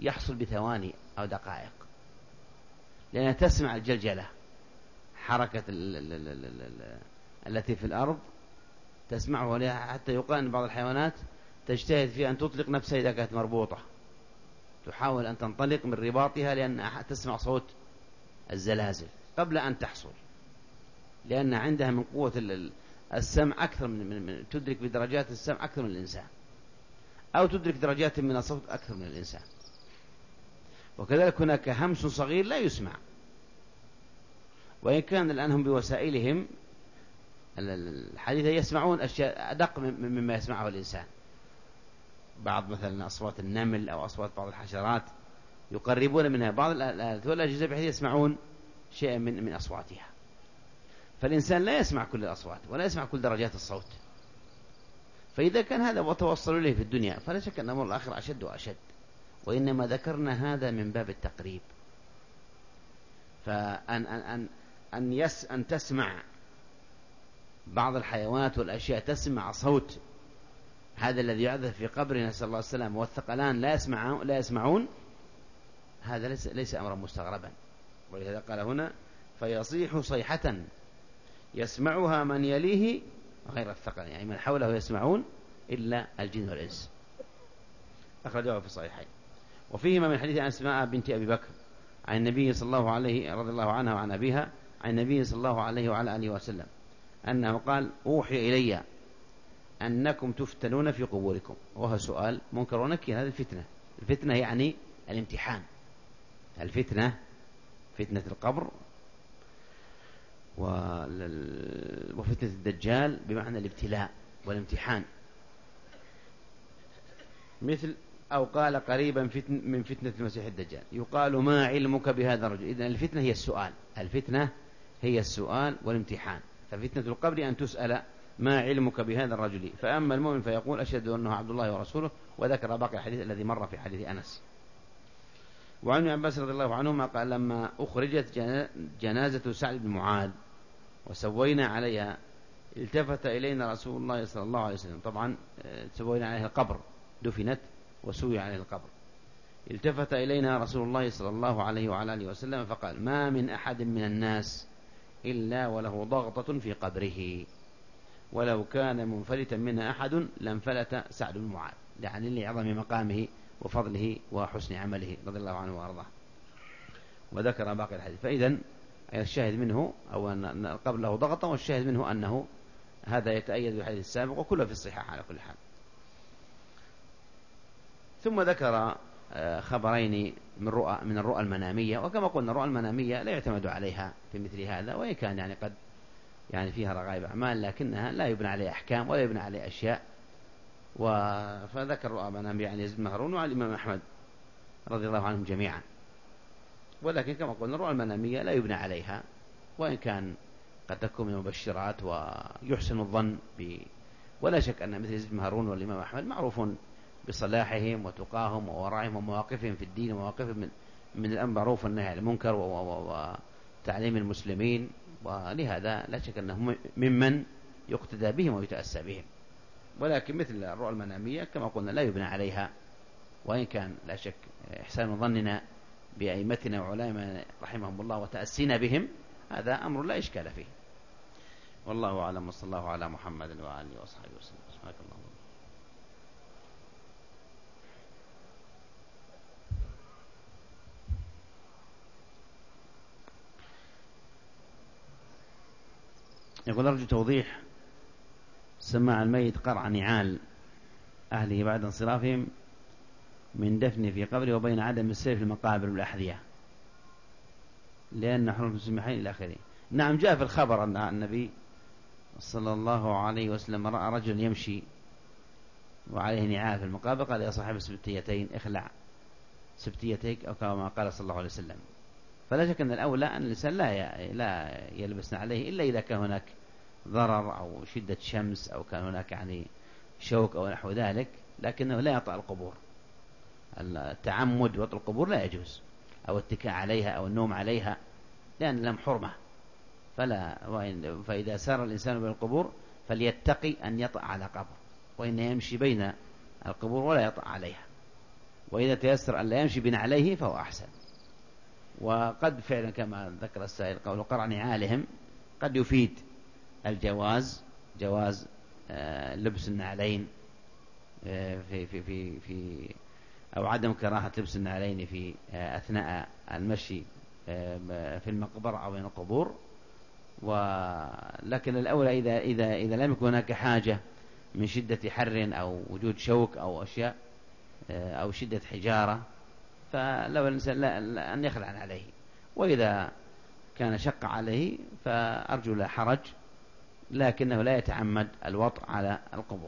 يحصل بثواني أو دقائق، لأنها تسمع الجلجلة، حركة التي في الأرض تسمعه، حتى يقال أن بعض الحيوانات تجتهد في أن تطلق نفسها إذا كانت مربوطة، تحاول أن تنطلق من رباطها لأنها تسمع صوت الزلازل قبل أن تحصل، لأن عندها من قوة السمع أكثر من تدرك بدرجات السمع أكثر من الإنسان، أو تدرك درجات من الصوت أكثر من الإنسان. وكذلك هناك همس صغير لا يسمع، وإن كان الآن هم بوسائلهم الحديثة يسمعون أشياء أدق مما يسمعه الإنسان، بعض مثلا أصوات النمل أو أصوات بعض الحشرات يقربون منها، بعض الآلات والأجهزة بحيث يسمعون شيئا من أصواتها. فالإنسان لا يسمع كل الأصوات ولا يسمع كل درجات الصوت، فإذا كان هذا وتوصلوا إليه في الدنيا فلا شك أن أمر الآخر أشد وأشد، وإنما ذكرنا هذا من باب التقريب. أن تسمع بعض الحيوانات والأشياء تسمع صوت هذا الذي يعذب في قبره نسأل الله السلامة، والثقلان لا يسمعون، هذا ليس أمرا مستغربا. ولهذا قال هنا فيصيح صيحة يسمعها من يليه غير الثقلين، يعني من حوله يسمعون إلا الجن والإنس. أخرجه في الصحيحين. وفيهما من حديث أسماء بنت أبي بكر عن النبي صلى الله عليه رضي الله عنها وعن أبيها عن النبي صلى الله عليه وعلى آله وسلم أنه قال أوحي إلي أنكم تفتنون في قبوركم. وهو سؤال منكر ونكير، هذه الفتنة يعني الامتحان، فتنة القبر وفتنة الدجال بمعنى الابتلاء والامتحان. مثل أو قال قريبا من فتنة المسيح الدجال، يقال ما علمك بهذا الرجل. إذن الفتنة هي السؤال والامتحان. ففتنة القبر أن تسأل ما علمك بهذا الرجل، فأما المؤمن فيقول أشهد أنه عبد الله ورسوله، وذكر باقي الحديث الذي مر في حديث أنس. وعن ابن عباس رضي الله عنهما قال لما أخرجت جنازة سعد بن معاذ وسوينا عليها التفت إلينا رسول الله صلى الله عليه وسلم. طبعا سوينا عليها القبر، دفنت وسوي عليها القبر. التفت إلينا رسول الله صلى الله عليه وعلى آله وسلم فقال ما من أحد من الناس إلا وله ضغطة في قبره، ولو كان منفلتا منها أحد لانفلت سعد بن معاذ، يعني لعظم مقامه وفضله وحسن عمله رضي الله عنه وأرضاه. وذكر باقي الحديث. فإذن الشاهد منه أو أن القبر له ضغطة، والشاهد منه أنه هذا يتأيد بالحديث السابق، وكله في الصحيح على كل حال. ثم ذكر خبرين من الرؤى المنامية. وكما قلنا الرؤى المنامية لا يعتمد عليها في مثل هذا، وإن كان يعني قد يعني فيها رغائب أعمال، لكنها لا يبنى عليها أحكام ولا يبنى عليها أشياء. فذكر الرؤى المنامية عن يزيد بن هارون وعن الإمام أحمد رضي الله عنهم جميعا. ولكن كما قلنا الرؤى المنامية لا يبنى عليها، وإن كان قد تكون من المبشرات ويحسن الظن ولا شك أن مثل يزيد بن هارون والإمام أحمد معروفون بصلاحهم وتقاهم وورعهم ومواقفهم في الدين، ومواقفهم من الأمر بالمعروف والنهي عن المنكر وتعليم المسلمين، ولهذا لا شك أنهم ممن يقتدى بهم ويتأسى بهم. ولكن مثل الرؤى المنامية كما قلنا لا يبنى عليها، وإن كان لا شك إحسان ظننا بأئمتنا وعلماء رحمهم الله وتأسينا بهم هذا أمر لا إشكال فيه. والله أعلم، وصلى الله على محمد وآله وصحبه وسلم. سبحانك اللهم. يقول أرجو توضيح سماع الميت قرع نعال أهله بعد انصرافهم من دفنه في قبره، وبين عدم السير في المقابر والأحذية لأن حرم السمحين إلى آخره. نعم، جاء في الخبر أن النبي صلى الله عليه وسلم رأى رجل يمشي وعليه نعال في المقابر، قال يا صاحب السبتيتين اخلع سبتيتيك، أو كما قال صلى الله عليه وسلم. فلا شك أن الأولى أن الإنسان لا يلبسن عليه إلا إذا كان هناك ضرر أو شدة شمس أو كان هناك يعني شوك أو نحو ذلك، لكنه لا يطأ القبور. التعمد وطأ القبور لا يجوز، أو الاتكاء عليها أو النوم عليها، لأن لهم حرمة. فإذا سار الإنسان بين القبور فليتقي أن يطأ على قبر، وإن يمشي بين القبور ولا يطأ عليها. وإذا تيسر أن لا يمشي بنعليه فهو أحسن. وقد فعلا كما ذكر السائل قول قرع نعالهم قد يفيد الجواز، جواز لبس النعلين في أو عدم كراهة لبس النعلين في أثناء المشي في المقبرة أو بين القبور. ولكن الأولى إذا لم يكن هناك حاجة من شدة حر أو وجود شوك أو أشياء أو شدة حجارة فلو الإنسان أن يخلع عليه. وإذا كان شق عليه فأرجو لا حرج، لكنه لا يتعمد الوطء على القبور.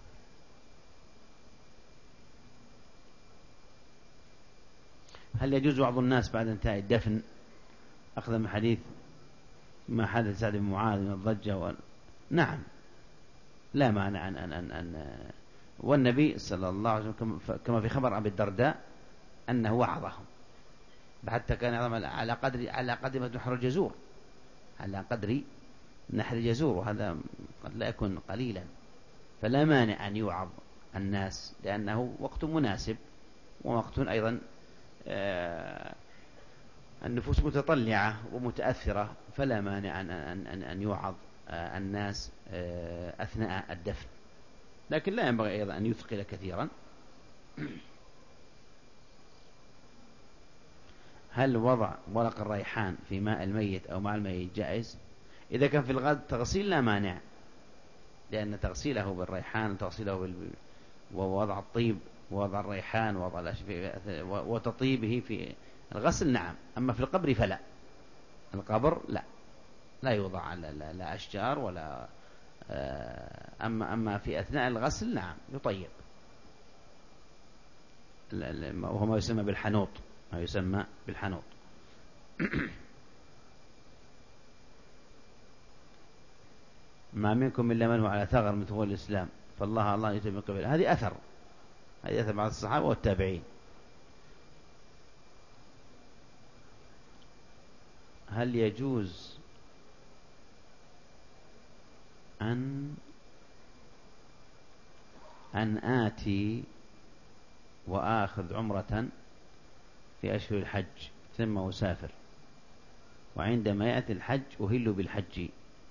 هل يجوز وعظ الناس بعد انتهاء الدفن أخذ من حديث ما حدث سعد بن معاذ من الضجة نعم، لا مانع أن والنبي صلى الله عليه وسلم كما في خبر أبي الدرداء أنه وعظهم، حتى كان على قدر نحر الجزور، على قدر نحر الجزور، وهذا قد لا يكون قليلا. فلا مانع أن يوعظ الناس لأنه وقت مناسب، ووقت أيضا النفوس متطلعة ومتأثرة، فلا مانع أن يوعظ الناس أثناء الدفن، لكن لا ينبغي أيضا أن يثقل كثيرا. هل وضع ورق الريحان في ماء الميت أو مع الميت جائز؟ إذا كان في الغد تغسيل لا مانع، لأن تغسيله بالريحان وتغسيله ووضع الطيب ووضع الريحان وتطيبه في الغسل نعم. أما في القبر فلا، القبر لا يوضع لا أشجار ولا أما في أثناء الغسل نعم يطيب، وهو ما يسمى بالحنوط، ما يسمى بالحنوط. ما منكم إلا من هو على ثغر من ثغور الإسلام فالله يتم قبل. هذه أثر بعض الصحابة والتابعين. هل يجوز أن آتي وآخذ عمرة في أشهر الحج ثم أسافر، وعندما يأتي الحج أهل بالحج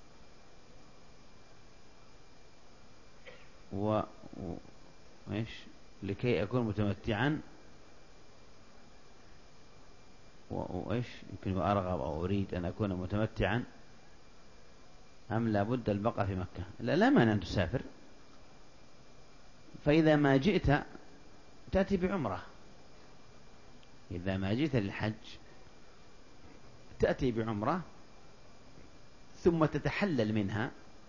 لكي أكون متمتعا يمكن أرغب أو أريد أن أكون متمتعا أم لا بد البقاء في مكة؟ لا مانع أن تسافر، فإذا ما جئت تأتي بعمرة، إذا ما جئت للحج تأتي بعمرة ثم تتحلل منها،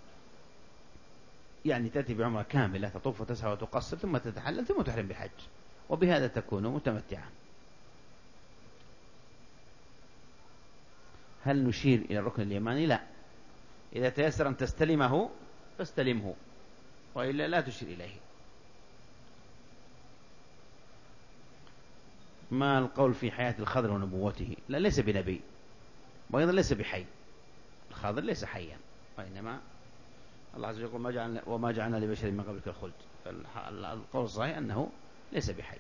يعني تأتي بعمرة كاملة تطوف وتسعى وتقصر ثم تتحلل ثم تحرم بالحج، وبهذا تكون متمتعا. هل نشير إلى الركن اليماني؟ لا، إذا تيسر أن تستلمه فاستلمه، وإلا لا تشير إليه. ما القول في حياة الخضر ونبوته؟ لا، ليس بنبي، وأيضا ليس بحي. الخضر ليس حيا، وإنما الله عز وجل يقول وما جعلنا لبشر من قبلك الخلد، فالقول الصحيح أنه ليس بحي.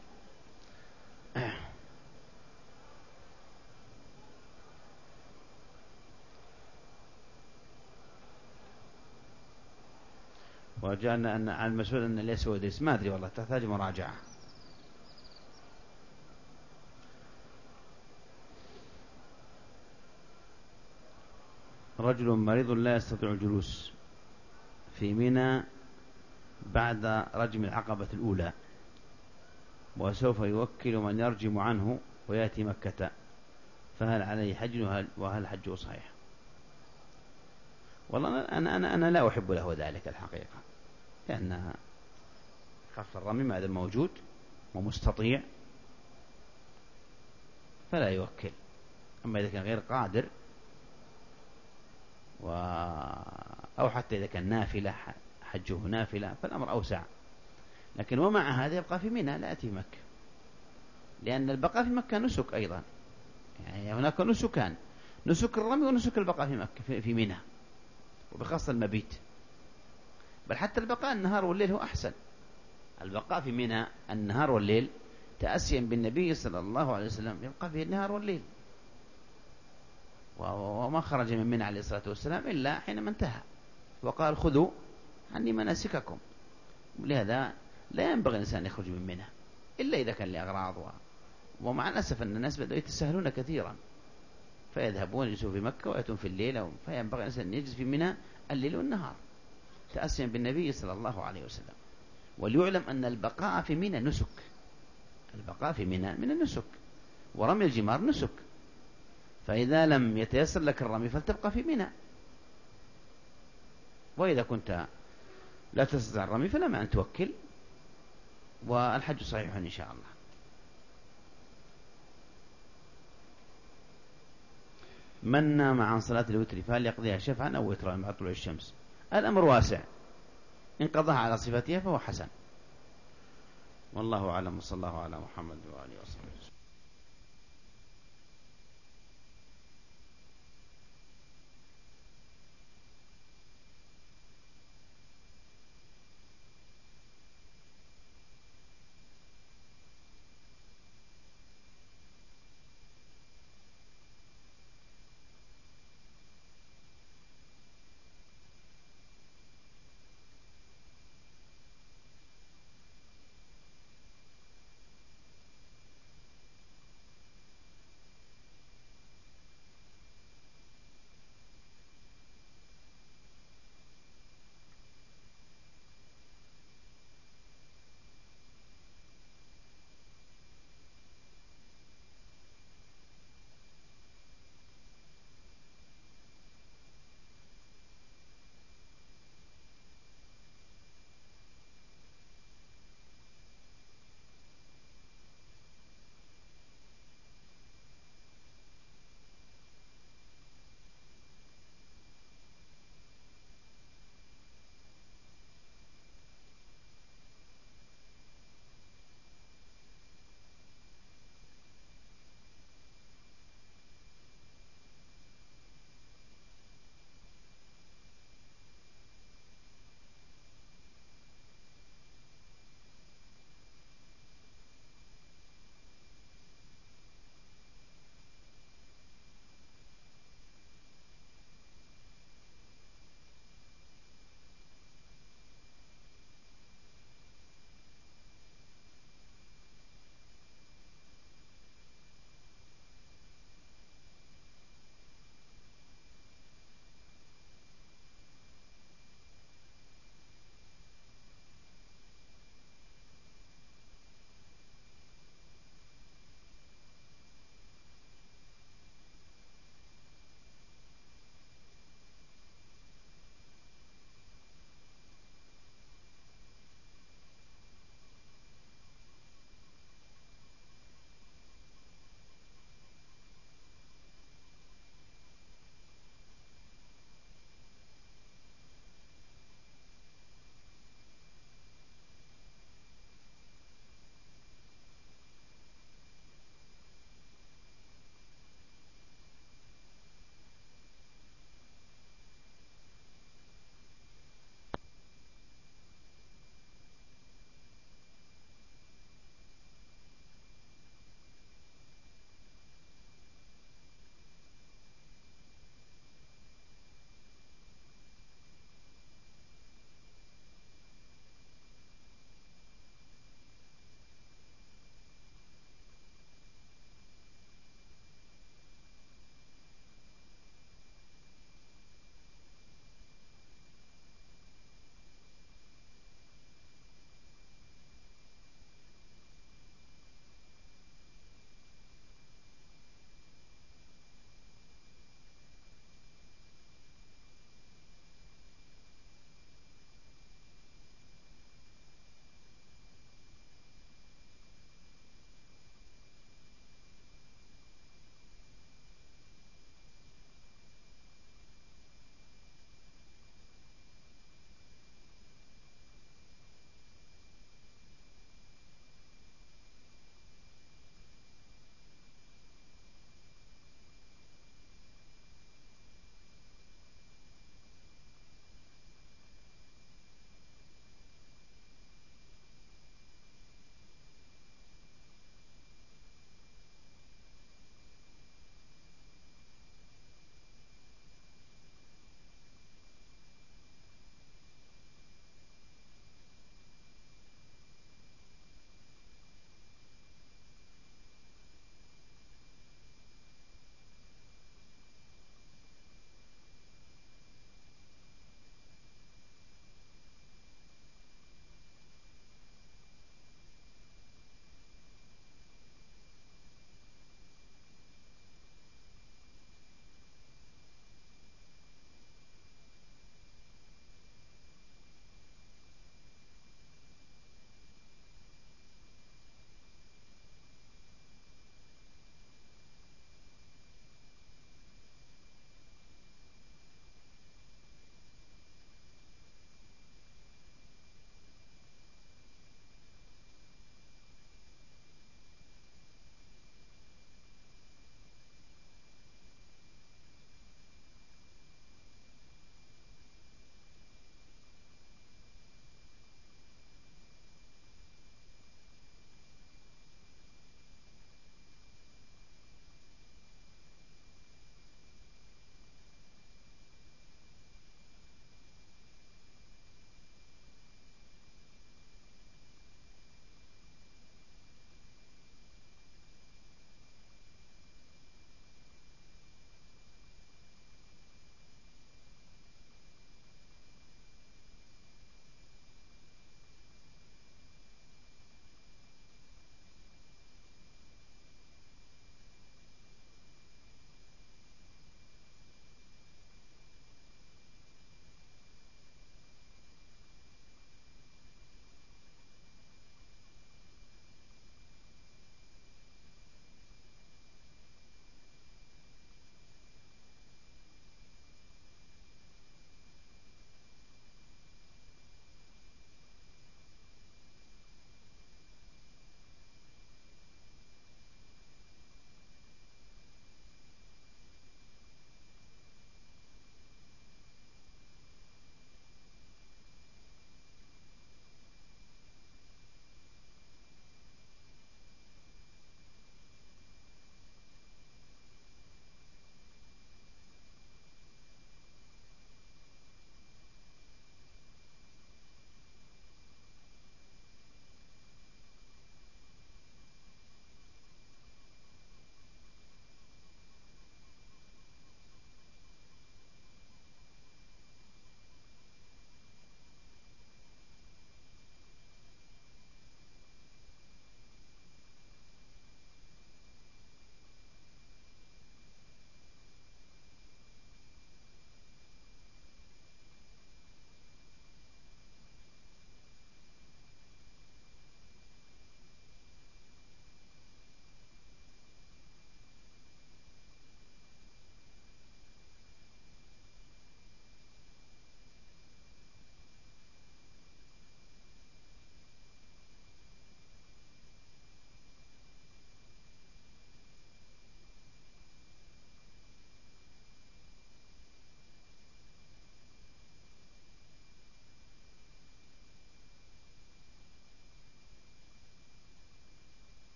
وجعلنا أن عن المسؤول أن ليس ودرس، ما أدري والله، تحتاج مراجعة. رجل مريض لا يستطيع الجلوس في منى بعد رجم العقبة الأولى، وسوف يوكل من يرجم عنه ويأتي مكة، فهل عليه حج وهل حجه صحيح؟ والله أنا لا أحب له ذلك الحقيقة، لأن خف الرمي ما دام موجود ومستطيع فلا يوكل. أما إذا كان غير قادر أو حتى إذا كان نافلة حجه نافلة فالأمر أوسع، لكن ومع هذا يبقى في منى لا يأتي مكة، لأن البقاء في مكة نسك أيضا، يعني هناك نسكان، نسك الرمي ونسك البقاء في مكة في منى، وبخاصة المبيت، بل حتى البقاء النهار والليل هو أحسن. البقاء في منى النهار والليل تأسيا بالنبي صلى الله عليه وسلم يبقى فيه النهار والليل، وما خرج من منى عليه الصلاة والسلام إلا حينما انتهى وقال خذوا عني مناسككم. لهذا لا ينبغي الإنسان يخرج من منى إلا إذا كان لأغراض ومع الأسف أن الناس بدأوا يتساهلون كثيرا، فيذهبون يجلسوا في مكة ويأتون في الليل، فينبغي الإنسان أن يجلس في منى الليل والنهار تأسيا بالنبي صلى الله عليه وسلم. وليعلم أن البقاء في منى نسك، البقاء في منى من النسك، ورمي الجمار نسك، فإذا لم يتيسر لك الرمي فلتبقى في منى، وإذا كنت لا تستطيع الرمي فلا معنى أن توكل، والحج صحيح إن شاء الله. من نام عن صلاة الوتر فهل يقضيها شفعا أو وترا مع طلوع الشمس؟ الأمر واسع، إن قضاها على صفتها فهو حسن، والله أعلم، وصلى الله على محمد وآله وصحبه.